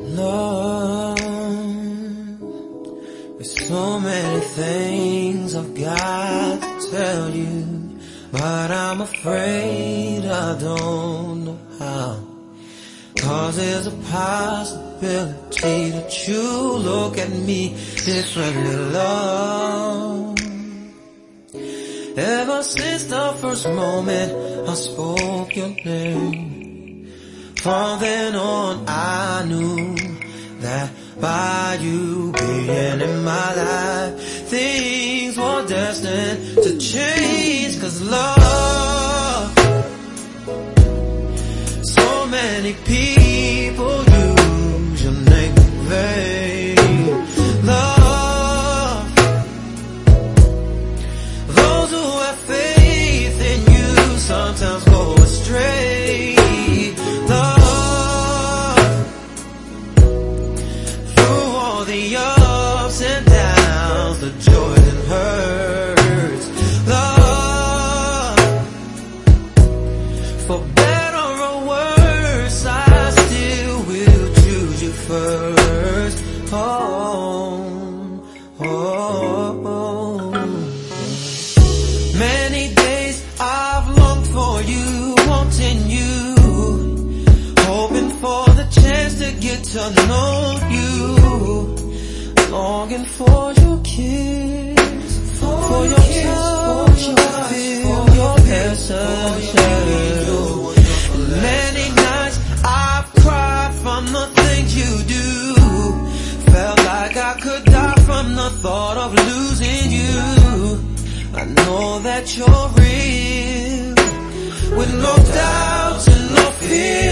Love, there's so many things I've got to tell you, but I'm afraid I don't know how. 'Cause there's a possibility that you look at me differently, love. Ever since the first moment I spoke your name, from then on I knew that by you being in my life, things were destined to change. 'Cause love, so many people use your name in vain. Love, those who have faith in you sometimes go astray. Love, through all the ups and downs, the joys and hurts. Love, for better or worse, I still will choose you first. Many days I've longed for you, wanting you, hoping for the chance to get to know you, longing for your kiss, for your touch, your feel, your presence. And many nights I've cried from the things you do, felt like I could die from the thought of losing you. I know that you're real, with no doubts and no fear.